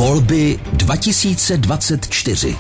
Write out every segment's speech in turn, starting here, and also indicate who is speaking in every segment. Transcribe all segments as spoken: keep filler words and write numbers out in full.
Speaker 1: Volby dva tisíce dvacet čtyři.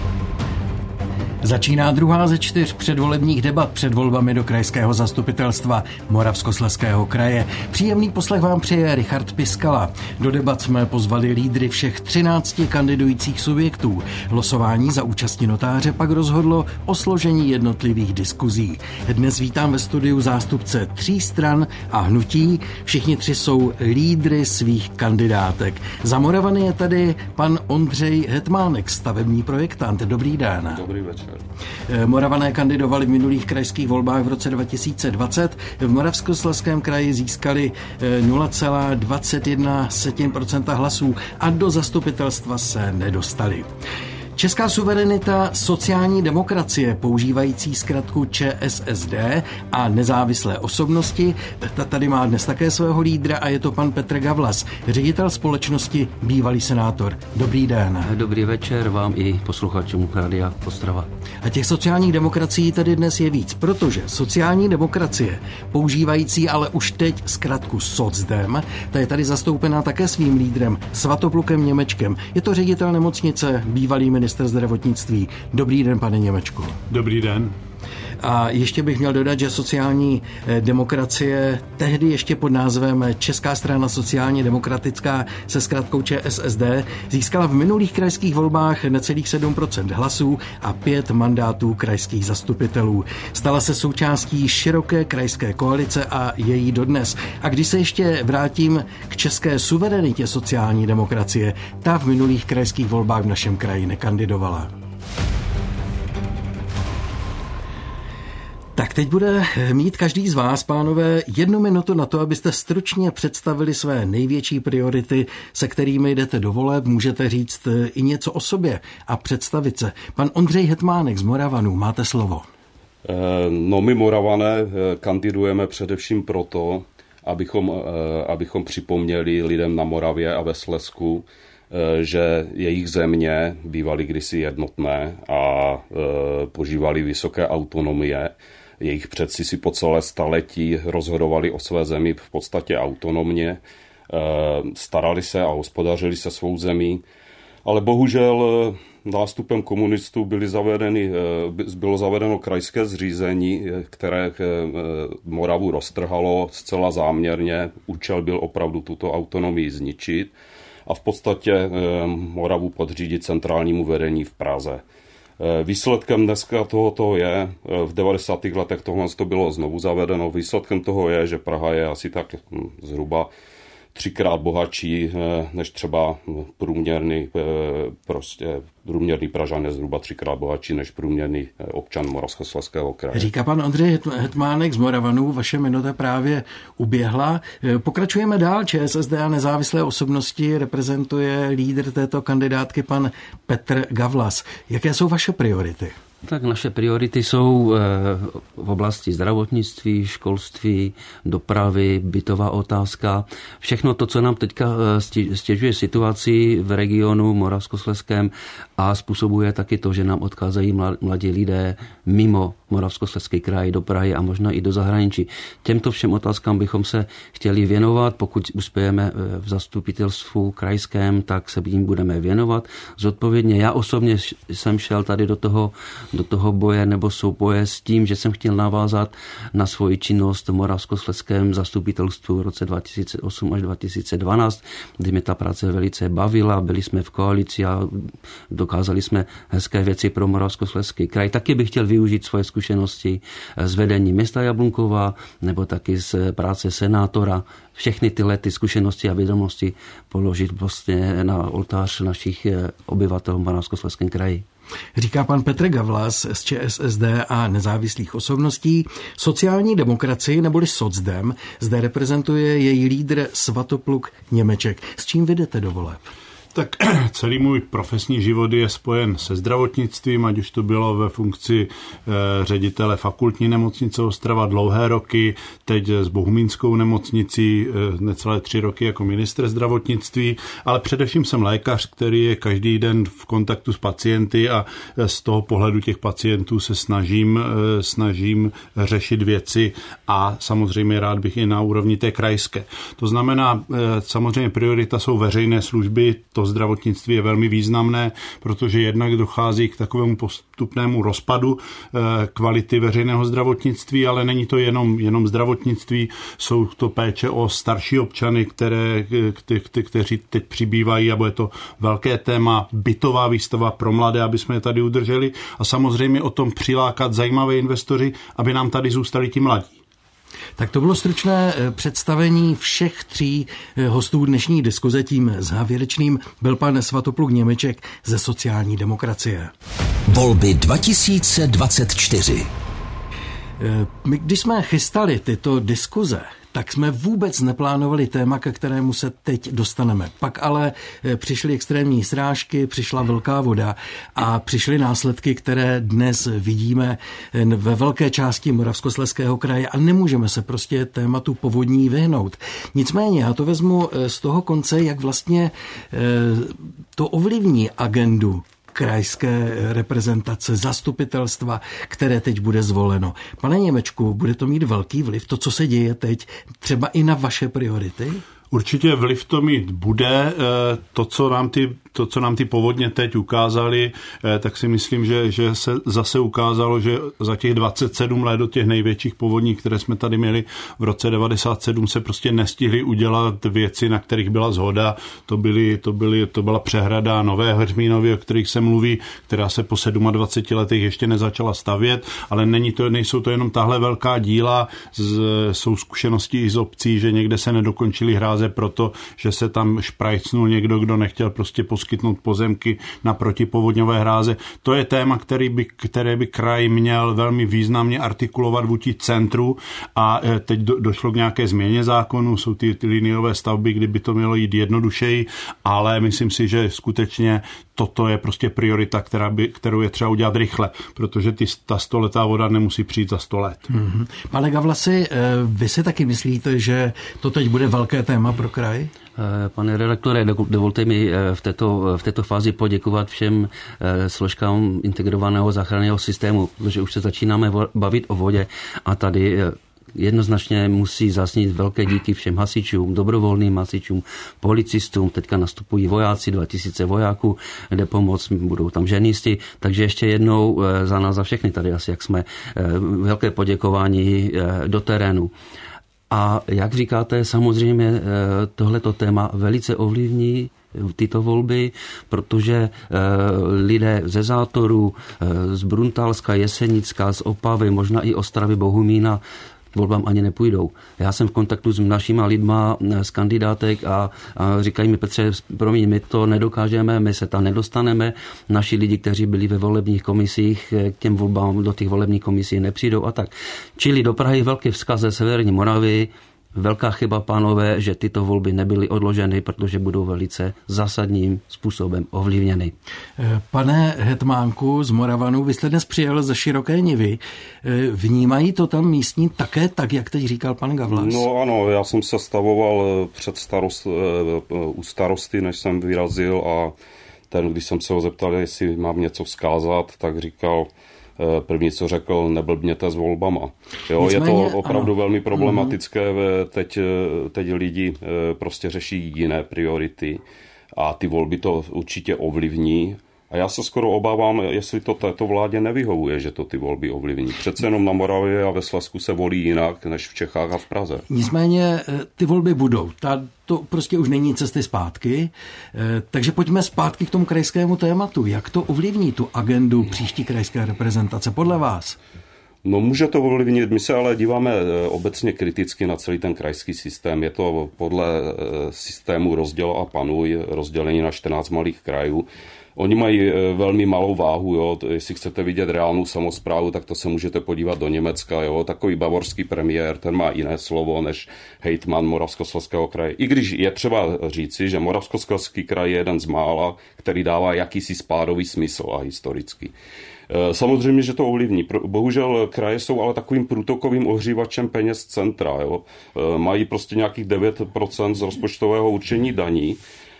Speaker 2: Začíná druhá ze čtyř předvolebních debat před volbami do krajského zastupitelstva Moravskoslezského kraje. Příjemný poslech vám přeje Richard Piskala. Do debat jsme pozvali lídry všech třinácti kandidujících subjektů. Losování za účasti notáře pak rozhodlo o složení jednotlivých diskuzí. Dnes vítám ve studiu zástupce tří stran a hnutí. Všichni tři jsou lídry svých kandidátek. Za Moravany je tady pan Ondřej Hetmánek, stavební projektant. Dobrý den.
Speaker 3: Dobrý večer.
Speaker 2: Moravané kandidovali v minulých krajských volbách v roce dva tisíce dvacet. V Moravskoslezském kraji získali nula celá dvacet jedna procenta hlasů a do zastupitelstva se nedostali. Česká suverenita, sociální demokracie, používající zkratku Č S S D a nezávislé osobnosti, ta tady má dnes také svého lídra a je to pan Petr Gavlas, ředitel společnosti, bývalý senátor. Dobrý den.
Speaker 4: Dobrý večer vám i posluchačům Rádia Ostrava.
Speaker 2: A těch sociálních demokracií tady dnes je víc, protože sociální demokracie, používající ale už teď zkratku SocDem, ta je tady zastoupená také svým lídrem Svatoplukem Němečkem. Je to ředitel nemocnice, bývalý ministr zdravotnictví. Dobrý den, pane Němečku.
Speaker 3: Dobrý den.
Speaker 2: A ještě bych měl dodat, že sociální demokracie tehdy ještě pod názvem Česká strana sociálně demokratická se zkratkou Č S S D získala v minulých krajských volbách necelých sedm procent hlasů a pět mandátů krajských zastupitelů. Stala se součástí široké krajské koalice a je jí dodnes. A když se ještě vrátím k české suverenitě sociální demokracie, ta v minulých krajských volbách v našem kraji nekandidovala. Tak teď bude mít každý z vás, pánové, jednu minutu na to, abyste stručně představili své největší priority, se kterými jdete do voleb. Můžete říct i něco o sobě a představit se. Pan Ondřej Hetmánek z Moravanů, máte slovo.
Speaker 3: No, my Moravané kandidujeme především proto, abychom, abychom připomněli lidem na Moravě a ve Slezsku, že jejich země bývaly kdysi jednotné a požívali vysoké autonomie. Jejich předci si po celé staletí rozhodovali o své zemi v podstatě autonomně, starali se a hospodařili se svou zemí, ale bohužel nástupem komunistů byly zavedeny, bylo zavedeno krajské zřízení, které Moravu roztrhalo zcela záměrně. Účel byl opravdu tuto autonomii zničit a v podstatě Moravu podřídit centrálnímu vedení v Praze. Výsledkem dneska tohoto je, v devadesátých letech tohle to bylo znovu zavedeno, výsledkem toho je, že Praha je asi tak zhruba třikrát bohatší než třeba průměrný, prostě průměrný Pražan je zhruba třikrát bohatší než průměrný občan Moravskoslezského kraje.
Speaker 2: Říká pan Ondřej Hetmánek z Moravanů, vaše minuta právě uběhla. Pokračujeme dál. Č S S D a nezávislé osobnosti reprezentuje lídr této kandidátky pan Petr Gavlas. Jaké jsou vaše priority?
Speaker 4: Tak naše priority jsou v oblasti zdravotnictví, školství, dopravy, bytová otázka. Všechno to, co nám teďka stěžuje situaci v regionu Moravskoslezském a způsobuje taky to, že nám odcházejí mladí lidé mimo Moravskoslezský kraj do Prahy a možná i do zahraničí. Těmto všem otázkám bychom se chtěli věnovat. Pokud uspějeme v zastupitelstvu krajském, tak se jim budeme věnovat zodpovědně. Já osobně jsem šel tady do toho do toho boje nebo souboje s tím, že jsem chtěl navázat na svoji činnost v Moravskoslezském zastupitelstvu v roce dva tisíce osm až dva tisíce dvanáct, kdy mě ta práce velice bavila, byli jsme v koalici a dokázali jsme hezké věci pro Moravskoslezský kraj. Taky bych chtěl využít svoje zkušenosti z vedení města Jablunkova nebo taky z práce senátora. Všechny tyhle ty zkušenosti a vědomosti položit vlastně na oltář našich obyvatel v Moravskoslezském kraji.
Speaker 2: Říká pan Petr Gavlas z Č S S D a nezávislých osobností. Sociální demokracii neboli SocDem zde reprezentuje její lídr Svatopluk Němeček. S čím vy jdete do voleb?
Speaker 5: Tak celý můj profesní život je spojen se zdravotnictvím, ať už to bylo ve funkci e, ředitele fakultní nemocnice Ostrava dlouhé roky, teď s Bohumínskou nemocnicí e, necelé tři roky jako ministr zdravotnictví, ale především jsem lékař, který je každý den v kontaktu s pacienty a z toho pohledu těch pacientů se snažím, e, snažím řešit věci a samozřejmě rád bych i na úrovni té krajské. To znamená, e, samozřejmě priorita jsou veřejné služby, to to zdravotnictví je velmi významné, protože jednak dochází k takovému postupnému rozpadu kvality veřejného zdravotnictví, ale není to jenom, jenom zdravotnictví, jsou to péče o starší občany, které, kte, kte, kteří teď přibývají a bude to velké téma, bytová výstava pro mladé, aby jsme je tady udrželi a samozřejmě o tom přilákat zajímavé investory, aby nám tady zůstali ti mladí.
Speaker 2: Tak to bylo stručné představení všech tří hostů dnešní diskuze. Tím závěrečným byl pan Svatopluk Němeček ze sociální demokracie.
Speaker 1: Volby dva tisíce dvacet čtyři.
Speaker 2: My, když jsme chystali tyto diskuze, tak jsme vůbec neplánovali téma, ke kterému se teď dostaneme. Pak ale přišly extrémní srážky, přišla velká voda a přišly následky, které dnes vidíme ve velké části Moravskoslezského kraje a nemůžeme se prostě tématu povodní vyhnout. Nicméně já to vezmu z toho konce, jak vlastně to ovlivní agendu krajské reprezentace, zastupitelstva, které teď bude zvoleno. Pane Němečku, bude to mít velký vliv, to, co se děje teď, třeba i na vaše priority?
Speaker 5: Určitě vliv to mít bude. To, co nám ty, to, co nám ty povodně teď ukázali, tak si myslím, že, že se zase ukázalo, že za těch dvacet sedm let do těch největších povodní, které jsme tady měli v roce devadesát sedm, se prostě nestihly udělat věci, na kterých byla zhoda. To, byly, to, byly, to byla přehrada Nové Heřminovy, o kterých se mluví, která se po dvaceti sedmi letech ještě nezačala stavět, ale není to, nejsou to jenom tahle velká díla, z, jsou zkušenosti i z obcí, že někde se nedokončily hráze proto, že se tam šprajcnul někdo, kdo nechtěl prostě poskytnout pozemky na protipovodňové hráze. To je téma, který by, které by kraj měl velmi významně artikulovat vůči centru a teď do, došlo k nějaké změně zákonu, jsou ty, ty liniové stavby, kdyby to mělo jít jednodušeji, ale myslím si, že skutečně toto je prostě priorita, která by, kterou je třeba udělat rychle, protože ty, ta stoletá voda nemusí přijít za sto let.
Speaker 2: Mm-hmm. Pane Gavlasi, vy si taky myslíte, že to teď bude velké téma pro kraj?
Speaker 4: Pane redaktore, dovolte mi v této, v této fázi poděkovat všem složkám integrovaného záchranného systému, protože už se začínáme bavit o vodě a tady jednoznačně musí zaznít velké díky všem hasičům, dobrovolným hasičům, policistům, teďka nastupují vojáci, dva tisíce vojáků, kde pomoc, budou tam ženisti, takže ještě jednou za nás, za všechny tady asi, jak jsme, velké poděkování do terénu. A jak říkáte, samozřejmě tohleto téma velice ovlivní tyto volby, protože lidé ze Zátoru, z Bruntálska, Jesenická, z Opavy, možná i Ostravy, Bohumína volbám ani nepůjdou. Já jsem v kontaktu s našima lidma z kandidátek a, a říkají mi, Petře, promiň, my to nedokážeme, my se tam nedostaneme, naši lidi, kteří byli ve volebních komisích, k těm volbám do těch volebních komisí nepřijdou a tak. Čili do Prahy velký vzkaz ze Severní Moravy, velká chyba, pánové, že tyto volby nebyly odloženy, protože budou velice zásadním způsobem ovlivněny.
Speaker 2: Pane hetmánku z Moravanu, vy jste dnes přijel ze Široké Nivy. Vnímají to tam místní také tak, jak teď říkal pan Gavlas?
Speaker 3: No ano, já jsem se stavoval před starost, u starosty, než jsem vyrazil a ten, když jsem se ho zeptal, jestli mám něco vzkázat, tak říkal, první, co řekl, neblbněte s volbama. Jo, nicméně, je to opravdu ano. velmi problematické. Mm-hmm. Teď, teď lidi prostě řeší jiné priority a ty volby to určitě ovlivní. A já se skoro obávám, jestli to této vládě nevyhovuje, že to ty volby ovlivní. Přece jenom na Moravě a ve Slezsku se volí jinak než v Čechách a v Praze.
Speaker 2: Nicméně ty volby budou. Ta, to prostě už není cesty zpátky. Takže pojďme zpátky k tomu krajskému tématu. Jak to ovlivní tu agendu příští krajské reprezentace podle vás?
Speaker 3: No může to ovlivnit, my se ale díváme obecně kriticky na celý ten krajský systém. Je to podle systému rozděl a panuj, rozdělení na čtrnáct malých krajů. Oni mají velmi malou váhu, jo. Jestli chcete vidět reálnou samosprávu, tak to se můžete podívat do Německa. Jo. Takový bavorský premiér, ten má jiné slovo než hejtman Moravskoslezského kraje. I když je třeba říci, že Moravskoslezský kraj je jeden z mála, který dává jakýsi spádový smysl a historický. Samozřejmě, že to ovlivní. Bohužel kraje jsou ale takovým průtokovým ohřívačem peněz centra. Jo. Mají prostě nějakých devět procent z rozpočtového určení daní.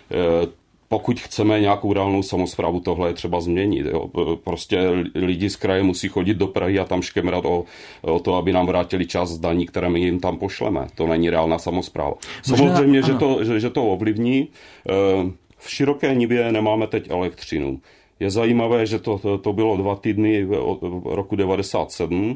Speaker 3: Pokud chceme nějakou reálnou samosprávu, tohle je třeba změnit. Jo. Prostě lidi z kraje musí chodit do Prahy a tam škemrat o, o to, aby nám vrátili část daní, které my jim tam pošleme. To není reálná samospráva. Samozřejmě, že to, že, že to ovlivní. v Široké Nivě nemáme teď elektřinu. Je zajímavé, že to, to, to bylo dva týdny v roku devadesát sedm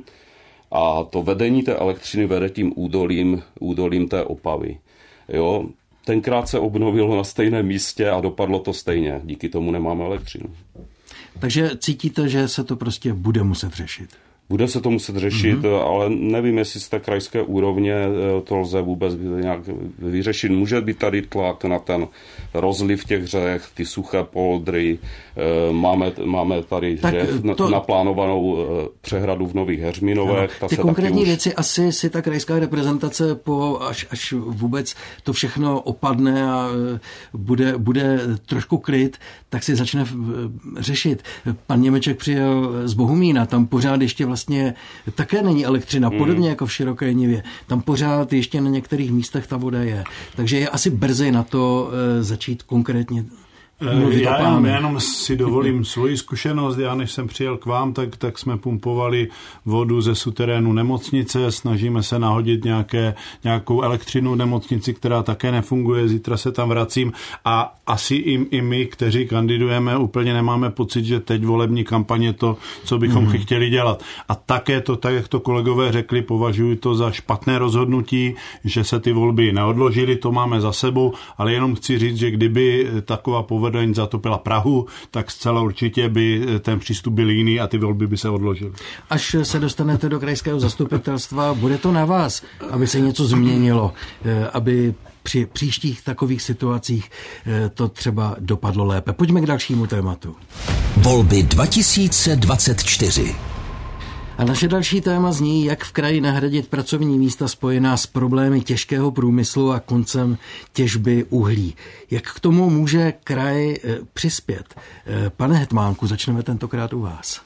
Speaker 3: a to vedení té elektřiny vede tím údolím, údolím té Opavy. Jo? Tenkrát se obnovilo na stejném místě a dopadlo to stejně. Díky tomu nemáme elektřinu.
Speaker 2: Takže cítíte, že se to prostě bude muset řešit?
Speaker 3: Bude se to muset řešit, mm-hmm. ale nevím, jestli z té krajské úrovně to lze vůbec nějak vyřešit. Může být tady tlak na ten rozliv těch řek, ty suché poldry. Máme, máme tady že, to... naplánovanou přehradu v Nových Heřminovech.
Speaker 2: Ta ty konkrétní už... věci asi si ta krajská reprezentace, po, až, až vůbec to všechno opadne a bude, bude trošku klid, tak si začne řešit. Pan Němeček přijel z Bohumína, tam pořád ještě vlastně také není elektřina, podobně mm. jako v Široké Nivě. Tam pořád ještě na některých místech ta voda je. Takže je asi brzy na to e, začít konkrétně mluvit
Speaker 5: já
Speaker 2: o plánech.
Speaker 5: Já jenom si dovolím svoji zkušenost. Já než jsem přijel k vám, tak, tak jsme pumpovali vodu ze suterénu nemocnice. Snažíme se nahodit nějaké, nějakou elektřinu nemocnici, která také nefunguje. Zítra se tam vracím. A asi i, i my, kteří kandidujeme, úplně nemáme pocit, že teď volební kampaně to, co bychom mm. chtěli dělat. A také to, tak jak to kolegové řekli, považuji to za špatné rozhodnutí, že se ty volby neodložily, to máme za sebou, ale jenom chci říct, že kdyby taková povodeň zatopila Prahu, tak zcela určitě by ten přístup byl jiný a ty volby by se odložily.
Speaker 2: Až se dostanete do krajského zastupitelstva, bude to na vás, aby se něco změnilo, aby při příštích takových situacích to třeba dopadlo lépe. Pojďme k dalšímu tématu.
Speaker 1: Volby dva tisíce dvacet čtyři.
Speaker 2: A naše další téma zní, jak v kraji nahradit pracovní místa spojená s problémy těžkého průmyslu a koncem těžby uhlí. Jak k tomu může kraj přispět? Pane Hetmánku, začneme tentokrát u vás.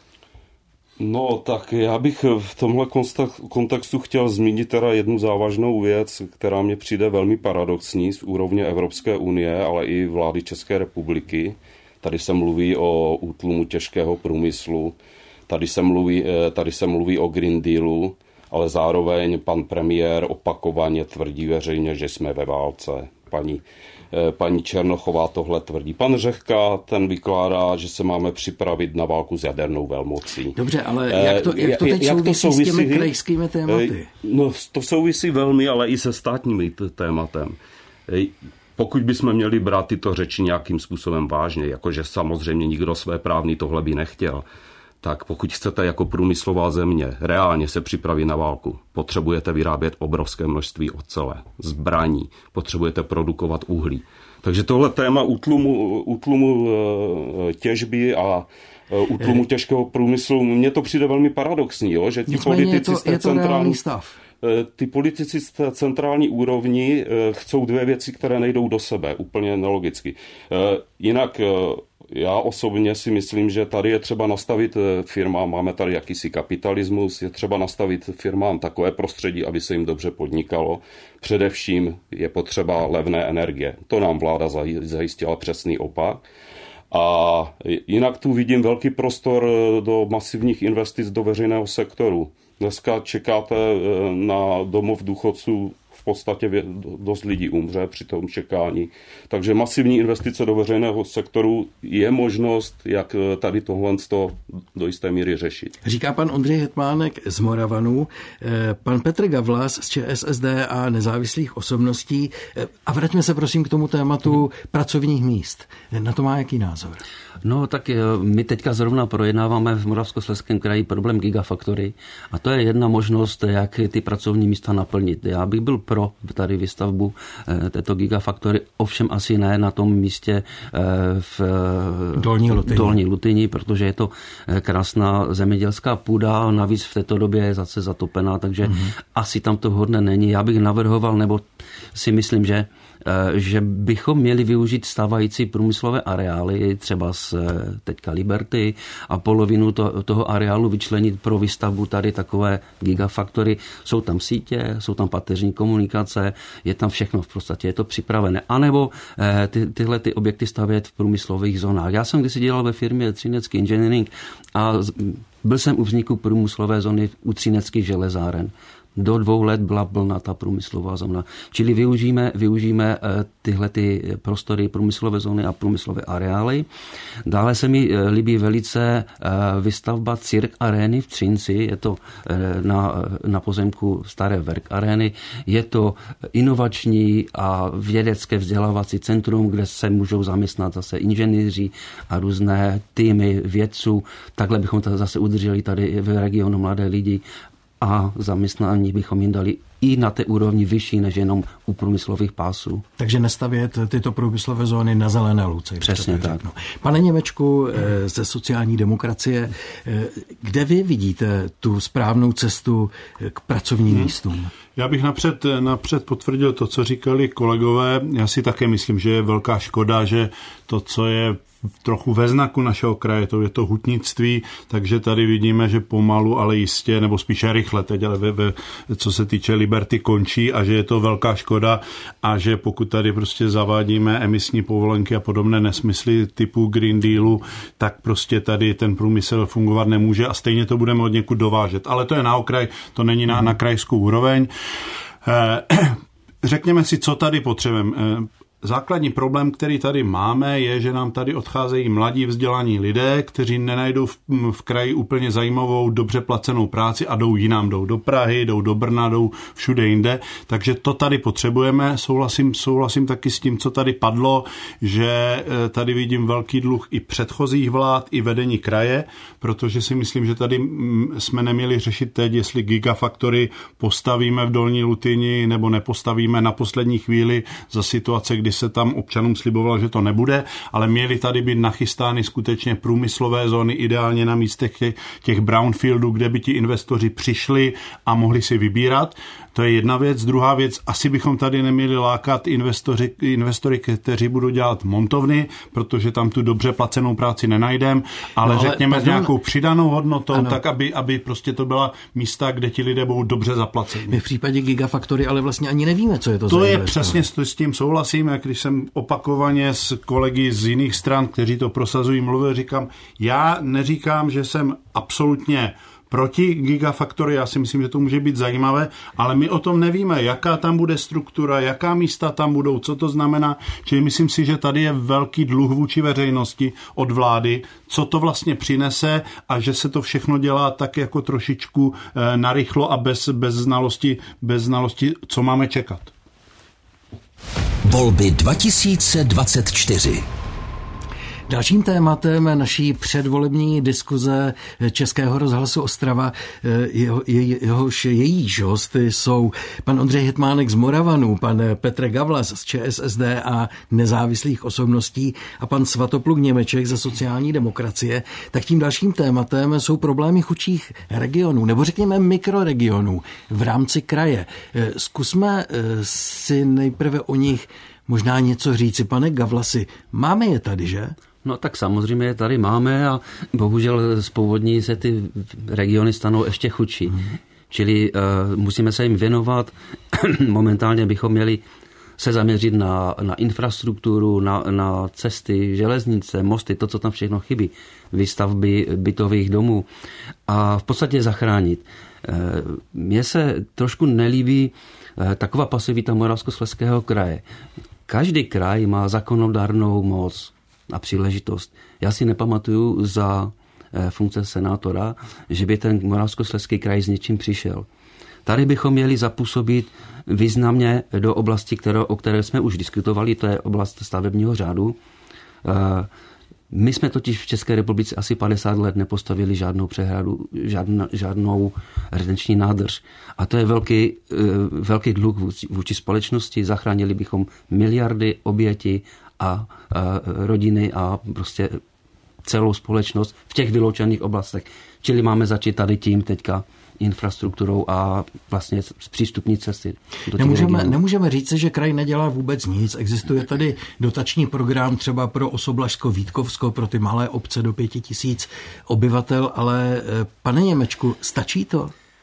Speaker 3: No tak já bych v tomhle kontextu chtěl zmínit teda jednu závažnou věc, která mě přijde velmi paradoxní z úrovně Evropské unie, ale i vlády České republiky. Tady se mluví o útlumu těžkého průmyslu. Tady se, mluví, tady se mluví o Green Dealu, ale zároveň pan premiér opakovaně tvrdí veřejně, že jsme ve válce. Paní, paní Černochová tohle tvrdí. Pan Řehka, ten vykládá, že se máme připravit na válku s jadernou velmocí.
Speaker 2: Dobře, ale jak to, jak to teď jak souvisí, to souvisí s těmi krajskými tématy?
Speaker 3: No, to souvisí velmi, ale i se státními tématem. Pokud bychom měli brát tyto řeči nějakým způsobem vážně, jakože samozřejmě nikdo své právní tohle by nechtěl, tak pokud chcete jako průmyslová země reálně se připravit na válku, potřebujete vyrábět obrovské množství ocele, zbraní, potřebujete produkovat uhlí. Takže tohle téma útlumu, útlumu těžby a útlumu těžkého průmyslu, mně to přijde velmi paradoxní, jo? Že ti
Speaker 2: Nicméně
Speaker 3: politici
Speaker 2: je to, je to reálný stav.
Speaker 3: Ty politici z té centrální úrovni chcou dvě věci, které nejdou do sebe, úplně nelogicky. Jinak já osobně si myslím, že tady je třeba nastavit firmám, máme tady jakýsi kapitalismus, je třeba nastavit firmám takové prostředí, aby se jim dobře podnikalo. Především je potřeba levné energie. To nám vláda zajistila přesný opak. A jinak tu vidím velký prostor do masivních investic do veřejného sektoru. Dneska čekáte na domov důchodců, v podstatě dost lidí umře při tom čekání. Takže masivní investice do veřejného sektoru je možnost, jak tady tohle do jisté míry řešit.
Speaker 2: Říká pan Ondřej Hetmánek z Moravanů, pan Petr Gavlas z ČSSD a nezávislých osobností. A vraťme se prosím k tomu tématu pracovních míst. Na to má jaký názor?
Speaker 4: No tak my teďka zrovna projednáváme v Moravskoslezském kraji problém Gigafactory a to je jedna možnost, jak ty pracovní místa naplnit. Já bych byl pro tady výstavbu této Gigafactory, ovšem asi ne na tom místě v
Speaker 2: Dolní Lutyni,
Speaker 4: Dolní Lutyni, protože je to krásná zemědělská půda, navíc v této době je zase zatopená, takže mm-hmm. asi tam to vhodné není. Já bych navrhoval, nebo si myslím, že že bychom měli využít stávající průmyslové areály, třeba z teďka Liberty, a polovinu to, toho areálu vyčlenit pro výstavbu tady takové gigafactory. Jsou tam sítě, jsou tam pateřní komunikace, je tam všechno v podstatě, je to připravené. A nebo ty, tyhle ty objekty stavět v průmyslových zónách. Já jsem kdysi dělal ve firmě Třinecký Engineering a byl jsem u vzniku průmyslové zóny u Třineckých železáren. do dvou let byla plná ta průmyslová zóna. Čili využijeme, využijeme tyhle ty prostory, průmyslové zóny a průmyslové areály. Dále se mi líbí velice výstavba Cirk Arény v Třinci, je to na, na pozemku staré Werk Arény. Je to inovační a vědecké vzdělávací centrum, kde se můžou zaměstnat zase inženýři a různé týmy vědců. Takhle bychom to zase udrželi tady v regionu mladé lidi a zaměstnání bychom jim dali i na té úrovni vyšší, než jenom u průmyslových pásů.
Speaker 2: Takže nestavět tyto průmyslové zóny na zelené louce.
Speaker 4: Přesně tak.
Speaker 2: Řeknu. Pane Němečku ze sociální demokracie, kde vy vidíte tu správnou cestu k pracovním hmm. místům?
Speaker 5: Já bych napřed, napřed potvrdil to, co říkali kolegové. Já si také myslím, že je velká škoda, že to, co je trochu ve znaku našeho kraje, to je to hutnictví, takže tady vidíme, že pomalu, ale jistě, nebo spíše rychle, teď, ale ve, ve, co se týče Liberty, končí a že je to velká škoda a že pokud tady prostě zavádíme emisní povolenky a podobné nesmysly typu Green Dealu, tak prostě tady ten průmysl fungovat nemůže a stejně to budeme od někud dovážet. Ale to je na okraj, to není na, na krajskou úroveň. Řekněme si, co tady potřebujeme. Základní problém, který tady máme, je, že nám tady odcházejí mladí vzdělaní lidé, kteří nenajdou v, v kraji úplně zajímavou, dobře placenou práci a jdou jinam, jdou do Prahy, jdou do Brna, jdou všude jinde. Takže to tady potřebujeme. Souhlasím, souhlasím taky s tím, co tady padlo, že tady vidím velký dluh i předchozích vlád, i vedení kraje, protože si myslím, že tady jsme neměli řešit teď, jestli gigafactory postavíme v Dolní Lutyni nebo nepostavíme na poslední chvíli za situace, kdy se tam občanům slibovalo, že to nebude, ale měly tady být nachystány skutečně průmyslové zóny, ideálně na místech těch, těch brownfieldů, kde by ti investoři přišli a mohli si vybírat. To je jedna věc. Druhá věc, asi bychom tady neměli lákat investory, investory, kteří budou dělat montovny, protože tam tu dobře placenou práci nenajdeme, ale, no, ale řekněme pardon, s nějakou přidanou hodnotou, ano. tak aby, aby prostě to byla místa, kde ti lidé budou dobře zaplaceni.
Speaker 2: My v případě gigafactory ale vlastně ani nevíme, co je to.
Speaker 5: To je přesně, s tím souhlasím, jak když jsem opakovaně s kolegy z jiných stran, kteří to prosazují, mluvil, říkám, já neříkám, že jsem absolutně proti gigafactory, já si myslím, že to může být zajímavé, ale my o tom nevíme, jaká tam bude struktura, jaká místa tam budou, co to znamená, čili myslím si, že tady je velký dluh vůči veřejnosti od vlády, co to vlastně přinese a že se to všechno dělá tak jako trošičku eh, narychlo a bez, bez znalosti, bez znalosti, co máme čekat.
Speaker 1: Volby dva tisíce dvacet čtyři.
Speaker 2: Dalším tématem naší předvolební diskuze Českého rozhlasu Ostrava, jeho, jehož jejíž hosty jsou pan Ondřej Hetmánek z Moravanů, pan Petr Gavlas z ČSSD a nezávislých osobností a pan Svatopluk Němeček ze sociální demokracie, tak tím dalším tématem jsou problémy chudších regionů, nebo řekněme mikroregionů v rámci kraje. Zkusme si nejprve o nich možná něco říci. Pane Gavlasi, máme je tady, že?
Speaker 4: No tak samozřejmě je tady máme a bohužel z původní se ty regiony stanou ještě chudší. Hmm. Čili uh, musíme se jim věnovat. Momentálně bychom měli se zaměřit na, na infrastrukturu, na, na cesty, železnice, mosty, to, co tam všechno chybí, výstavby bytových domů a v podstatě zachránit. Mně se trošku nelíbí taková pasivita Moravskoslezského kraje. Každý kraj má zákonodárnou moc a příležitost. Já si nepamatuju za funkce senátora, že by ten Moravskoslezský kraj s něčím přišel. Tady bychom měli zapůsobit významně do oblasti, které, o které jsme už diskutovali, to je oblast stavebního řádu. My jsme totiž v České republice asi padesát let nepostavili žádnou přehradu, žádná, žádnou retenční nádrž. A to je velký, velký dluh vůči společnosti. Zachránili bychom miliardy obětí a, a rodiny a prostě celou společnost v těch vyloučených oblastech. Čili máme začít tady tím teďka infrastrukturou a vlastně zpřístupní cesty.
Speaker 2: Nemůžeme, nemůžeme říct, že kraj nedělá vůbec nic. Existuje tady dotační program třeba pro Osoblažsko, Vítkovsko, pro ty malé obce do pěti tisíc obyvatel, ale pane Němečku, stačí to?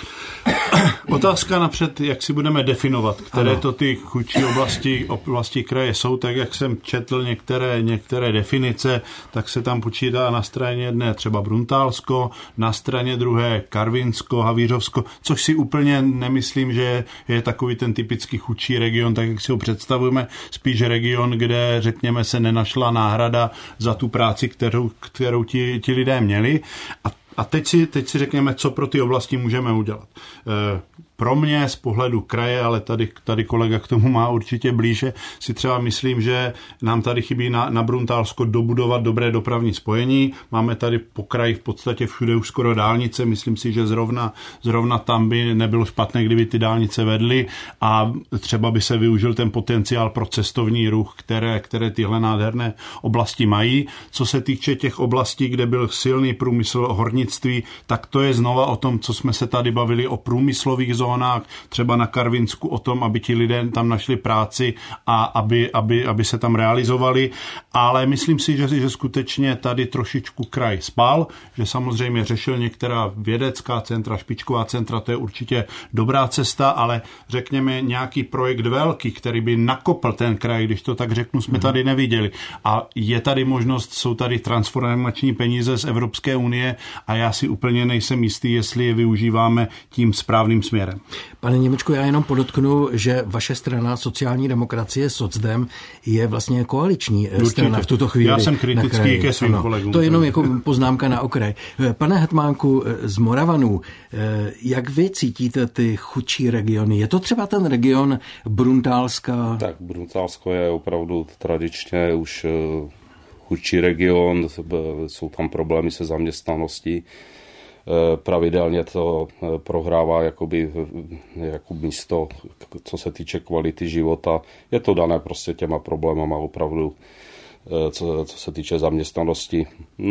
Speaker 5: Otázka napřed, jak si budeme definovat, které ano. to ty chudší oblasti, oblasti kraje jsou, tak jak jsem četl některé, některé definice, tak se tam počítá na straně jedné třeba Bruntálsko, na straně druhé Karvinsko, Havířovsko, což si úplně nemyslím, že je takový ten typický chudší region, tak jak si ho představujeme, spíš region, kde, řekněme, se nenašla náhrada za tu práci, kterou, kterou ti, ti lidé měli. A A teď si, teď si řekněme, co pro ty oblasti můžeme udělat. E, pro mě z pohledu kraje, ale tady, tady kolega k tomu má určitě blíže, si třeba myslím, že nám tady chybí na, na Bruntálsko dobudovat dobré dopravní spojení. Máme tady po kraji v podstatě všude už skoro dálnice. Myslím si, že zrovna, zrovna tam by nebylo špatné, kdyby ty dálnice vedly a třeba by se využil ten potenciál pro cestovní ruch, které, které tyhle nádherné oblasti mají. Co se týče těch oblastí, kde byl silný průmysl, hornictví, tak to je znova o tom, co jsme se tady bavili o průmyslových zónách, třeba na Karvinsku, o tom, aby ti lidé tam našli práci a aby, aby, aby se tam realizovali. Ale myslím si, že, že skutečně tady trošičku kraj spal, že samozřejmě řešil některá vědecká centra, špičková centra, to je určitě dobrá cesta, ale řekněme nějaký projekt velký, který by nakopl ten kraj, když to tak řeknu, jsme tady neviděli. A je tady možnost, jsou tady transformační peníze z Evropské unie a já si úplně nejsem jistý, jestli je využíváme tím správným směrem.
Speaker 2: Pane Němečku, já jenom podotknu, že vaše strana sociální demokracie, Socdem, je vlastně koaliční Určitě. strana v tuto chvíli.
Speaker 5: Já jsem kritický ke svým ano, kolegům.
Speaker 2: To je jenom jako poznámka na okraj. Pane Hetmánku z Moravanů, jak vy cítíte ty chudší regiony? Je to třeba ten region Bruntálska?
Speaker 3: Tak Bruntálsko je opravdu tradičně už chudší region, jsou tam problémy se zaměstnaností. Pravidelně to prohrává jakoby, jako místo, co se týče kvality života. Je to dané prostě těma problémama opravdu, co, co se týče zaměstnanosti.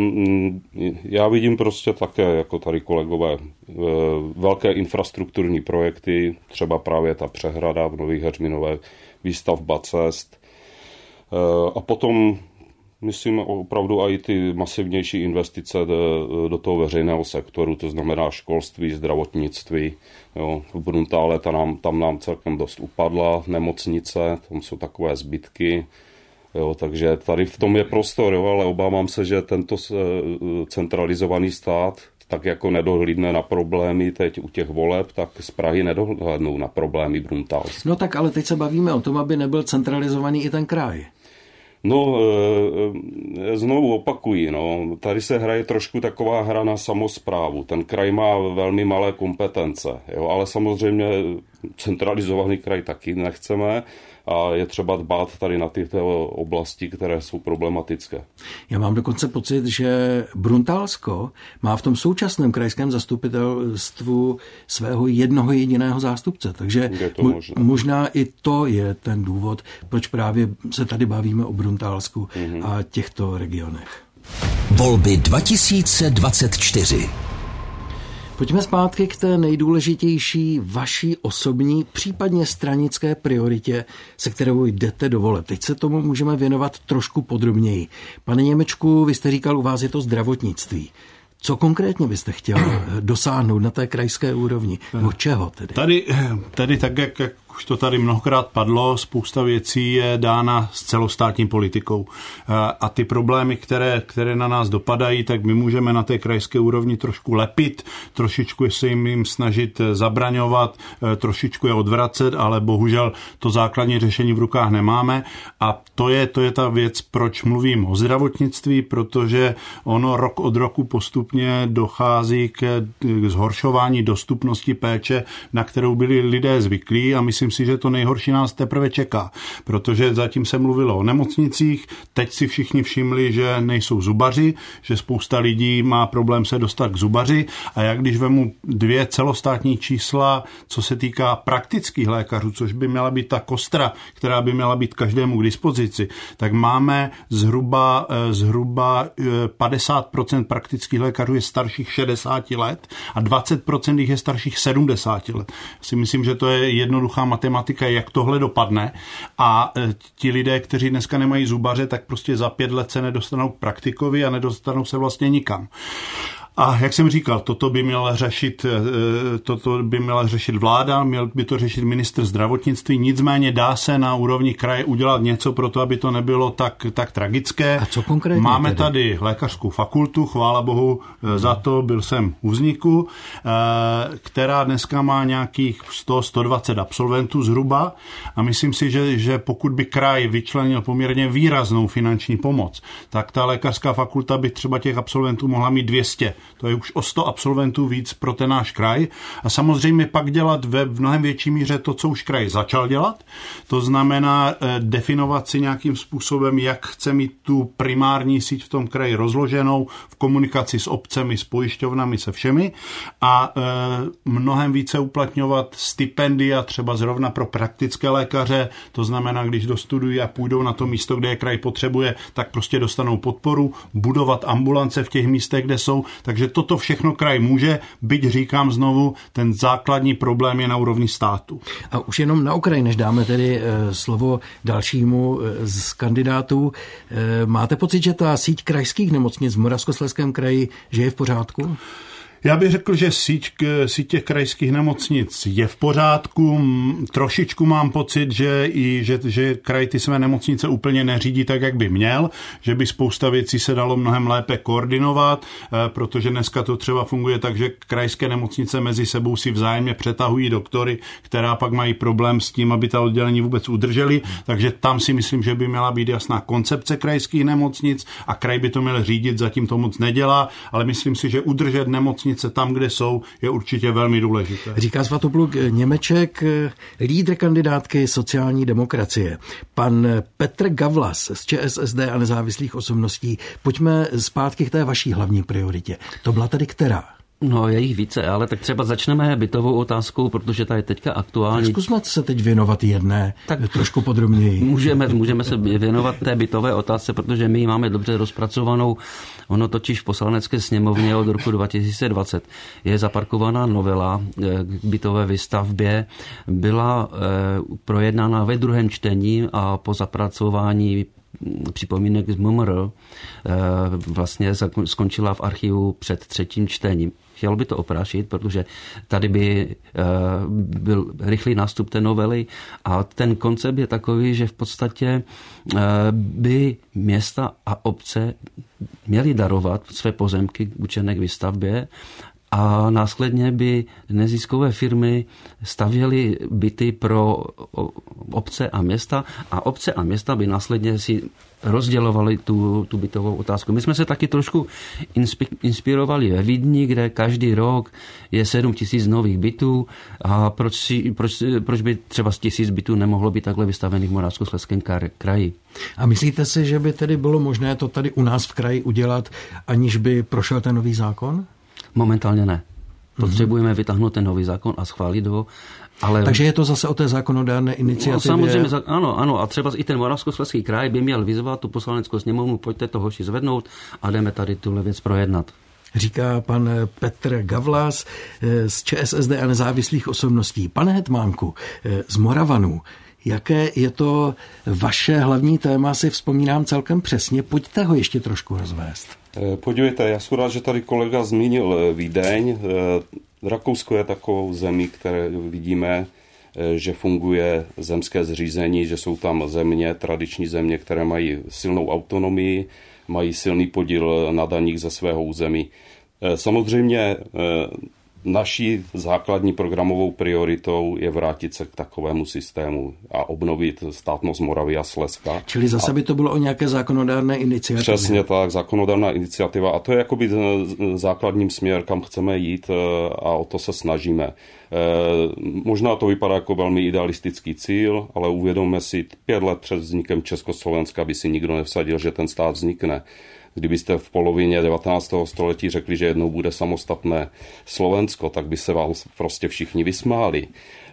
Speaker 3: Já vidím prostě také, jako tady kolegové, velké infrastrukturní projekty, třeba právě ta přehrada v Nových Heřminovech, výstavba cest. A potom myslím opravdu i ty masivnější investice do, do toho veřejného sektoru, to znamená školství, zdravotnictví. Jo. V Bruntále tam nám, tam nám celkem dost upadla, nemocnice, tam jsou takové zbytky. Jo, takže tady v tom je prostor, jo, ale obávám se, že tento centralizovaný stát tak jako nedohlídne na problémy teď u těch voleb, tak z Prahy nedohlédnou na problémy Bruntálska.
Speaker 2: No tak ale teď se bavíme o tom, aby nebyl centralizovaný i ten kraj.
Speaker 3: No, znovu opakuji, no, tady se hraje trošku taková hra na samosprávu. Ten kraj má velmi malé kompetence, jo, ale samozřejmě centralizovaný kraj taky nechceme a je třeba dbát tady na tyto oblasti, které jsou problematické.
Speaker 2: Já mám dokonce pocit, že Bruntálsko má v tom současném krajském zastupitelstvu svého jednoho jediného zástupce, takže mo- možná i to je ten důvod, proč právě se tady bavíme o Bruntálsku mm-hmm. a těchto regionech.
Speaker 1: Volby dva tisíce dvacet čtyři.
Speaker 2: Pojďme zpátky k té nejdůležitější vaší osobní, případně stranické prioritě, se kterou jdete do voleb. Teď se tomu můžeme věnovat trošku podrobněji. Pane Němečku, vy jste říkal, u vás je to zdravotnictví. Co konkrétně byste chtěl dosáhnout na té krajské úrovni? Od čeho tedy?
Speaker 5: Tady, tady tak, jak, jak už to tady mnohokrát padlo, spousta věcí je dána s celostátní politikou. A ty problémy, které, které na nás dopadají, tak my můžeme na té krajské úrovni trošku lepit, trošičku se jim, jim snažit zabraňovat, trošičku je odvracet, ale bohužel to základní řešení v rukách nemáme. A to je, to je ta věc, proč mluvím o zdravotnictví, protože ono rok od roku postupně dochází k, k zhoršování dostupnosti péče, na kterou byli lidé zvyklí a myslím si, že to nejhorší nás teprve čeká, protože zatím se mluvilo o nemocnicích, teď si všichni všimli, že nejsou zubaři, že spousta lidí má problém se dostat k zubaři a jak když vemu dvě celostátní čísla, co se týká praktických lékařů, což by měla být ta kostra, která by měla být každému k dispozici, tak máme zhruba, zhruba padesát procent praktických lékařů je starších šedesát let a dvacet procent jich je starších sedmdesát let. Si myslím, že to je jednoduchá matematika, jak tohle dopadne a ti lidé, kteří dneska nemají zubaře, tak prostě za pět let se nedostanou k praktikovi a nedostanou se vlastně nikam. A jak jsem říkal, toto by měla řešit, toto by měla řešit vláda, měl by to řešit ministr zdravotnictví, nicméně dá se na úrovni kraje udělat něco pro to, aby to nebylo tak, tak tragické.
Speaker 2: A co konkrétně?
Speaker 5: Máme
Speaker 2: tedy?
Speaker 5: tady lékařskou fakultu, chvála bohu za to, byl jsem u vzniku, která dneska má nějakých sto až sto dvacet absolventů zhruba a myslím si, že, že pokud by kraj vyčlenil poměrně výraznou finanční pomoc, tak ta lékařská fakulta by třeba těch absolventů mohla mít dvě stě. To je už o sto absolventů víc pro ten náš kraj. A samozřejmě pak dělat ve mnohem větší míře to, co už kraj začal dělat. To znamená eh, definovat si nějakým způsobem, jak chce mít tu primární síť v tom kraji rozloženou v komunikaci s obcemi, s pojišťovnami, se všemi a eh, mnohem více uplatňovat stipendia třeba zrovna pro praktické lékaře. To znamená, když dostudují a půjdou na to místo, kde je kraj potřebuje, tak prostě dostanou podporu, budovat ambulance v těch místech, kde jsou. Takže toto všechno kraj může, byť říkám znovu, ten základní problém je na úrovni státu.
Speaker 2: A už jenom na okraj, než dáme tedy e, slovo dalšímu e, z kandidátů. E, máte pocit, že ta síť krajských nemocnic v Moravskoslezském kraji, že je v pořádku?
Speaker 5: Já bych řekl, že síť, síť těch krajských nemocnic je v pořádku. Trošičku mám pocit, že, i, že, že kraj ty své nemocnice úplně neřídí tak, jak by měl, že by spousta věcí se dalo mnohem lépe koordinovat, protože dneska to třeba funguje tak, že krajské nemocnice mezi sebou si vzájemně přetahují doktory, která pak mají problém s tím, aby ta oddělení vůbec udrželi. Takže tam si myslím, že by měla být jasná koncepce krajských nemocnic a kraj by to měl řídit, zatím to moc nedělá, ale myslím si, že udržet nemocnice tam, kde jsou, je určitě velmi důležité.
Speaker 2: Říká Svatopluk Němeček, lídr kandidátky sociální demokracie. Pan Petr Gavlas z ČSSD a nezávislých osobností. Pojďme zpátky k té vaší hlavní prioritě. To byla tady která?
Speaker 4: No, je jich více, ale tak třeba začneme bytovou otázkou, protože ta je teďka aktuální.
Speaker 2: Tak zkusme se teď věnovat jedné, tak trošku podrobněji.
Speaker 4: Můžeme, můžeme se věnovat té bytové otázce, protože my ji máme dobře rozpracovanou. Ono totiž v Poslanecké sněmovně od roku dva tisíce dvacet je zaparkovaná novela k bytové výstavbě. Byla projednána ve druhém čtení a po zapracování připomínek z M M R vlastně skončila v archivu před třetím čtením. Chtěl by to oprášit, protože tady by byl rychlý nástup té novely a ten koncept je takový, že v podstatě by města a obce měly darovat své pozemky určené k výstavbě a následně by neziskové firmy stavěly byty pro obce a města a obce a města by následně si rozdělovali tu, tu bytovou otázku. My jsme se taky trošku inspirovali ve Vídni, kde každý rok je sedm tisíc nových bytů a proč, si, proč, proč by třeba z tisíc bytů nemohlo být takhle vystavených v Moravskoslezském kraji.
Speaker 2: A myslíte si, že by tedy bylo možné to tady u nás v kraji udělat, aniž by prošel ten nový zákon?
Speaker 4: Momentálně ne. Potřebujeme vytáhnout ten nový zákon a schválit ho. Ale...
Speaker 2: Takže je to zase o té zákonodárné iniciativě?
Speaker 4: No, samozřejmě, ano, ano. A třeba i ten Moravskoslezský kraj by měl vyzvat tu Poslaneckou sněmovnu, pojďte to hoši zvednout a jdeme tady tuhle věc projednat.
Speaker 2: Říká pan Petr Gavlas z ČSSD a nezávislých osobností. Pane Hetmánku, z Moravanů, jaké je to vaše hlavní téma, si vzpomínám celkem přesně. Pojďte ho ještě trošku rozvést.
Speaker 3: Podívejte, já jsem rád, že tady kolega zmínil Vídeň. Rakousko je takovou zemí, které vidíme, že funguje zemské zřízení, že jsou tam země, tradiční země, které mají silnou autonomii, mají silný podíl na daních ze svého území. Samozřejmě naší základní programovou prioritou je vrátit se k takovému systému a obnovit státnost Moravy a Slezska.
Speaker 2: Čili zase a by to bylo o nějaké zákonodárné iniciativě.
Speaker 3: Přesně tak, zákonodárná iniciativa. A to je jakoby základním směr, kam chceme jít a o to se snažíme. Možná to vypadá jako velmi idealistický cíl, ale uvědomme si, pět let před vznikem Československa by si nikdo nevsadil, že ten stát vznikne. Kdybyste v polovině devatenáctého století řekli, že jednou bude samostatné Slovensko, tak by se vám prostě všichni vysmáli.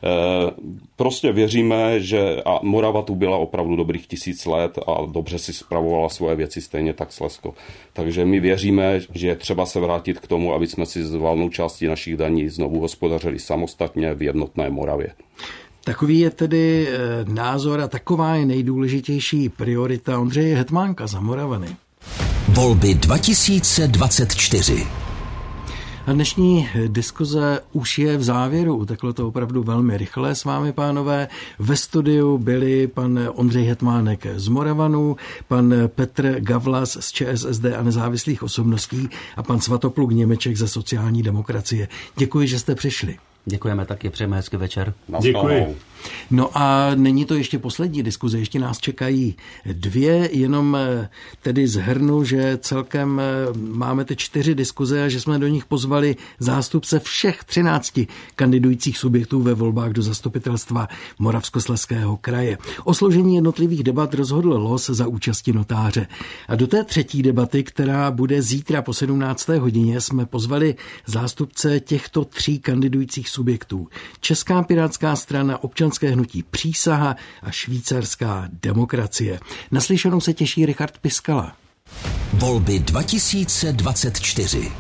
Speaker 3: Prostě věříme, že a Morava tu byla opravdu dobrých tisíc let a dobře si spravovala svoje věci, stejně tak Slezsko. Takže my věříme, že je třeba se vrátit k tomu, aby jsme si z valnou části našich daní znovu hospodařili samostatně v jednotné Moravě.
Speaker 2: Takový je tedy názor a taková je nejdůležitější priorita Ondřeje Hetmánka za Moravany.
Speaker 1: Volby dva tisíce dvacet čtyři.
Speaker 2: A dnešní diskuze už je v závěru. Uteklo to opravdu velmi rychle s vámi, pánové. Ve studiu byli pan Ondřej Hetmánek z Moravanů, pan Petr Gavlas z ČSSD a nezávislých osobností a pan Svatopluk Němeček ze sociální demokracie. Děkuji, že jste přišli.
Speaker 4: Děkujeme taky, přejeme hezký večer.
Speaker 5: Děkuji.
Speaker 2: No a není to ještě poslední diskuze, ještě nás čekají dvě, jenom tedy zhrnu, že celkem máme ty čtyři diskuze a že jsme do nich pozvali zástupce všech třinácti kandidujících subjektů ve volbách do zastupitelstva Moravskoslezského kraje. O složení jednotlivých debat rozhodl los za účasti notáře. A do té třetí debaty, která bude zítra po sedmnácté hodině, jsme pozvali zástupce těchto tří kandidujících subjektů. Česká pirátská strana, Občanské hnutí Přísaha a Švýcarská demokracie. Naslyšenou se těší Richard Piskala.
Speaker 1: Volby dva tisíce dvacet čtyři.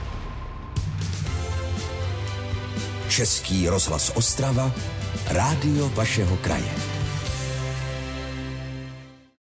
Speaker 1: Český rozhlas Ostrava, rádio vašeho kraje.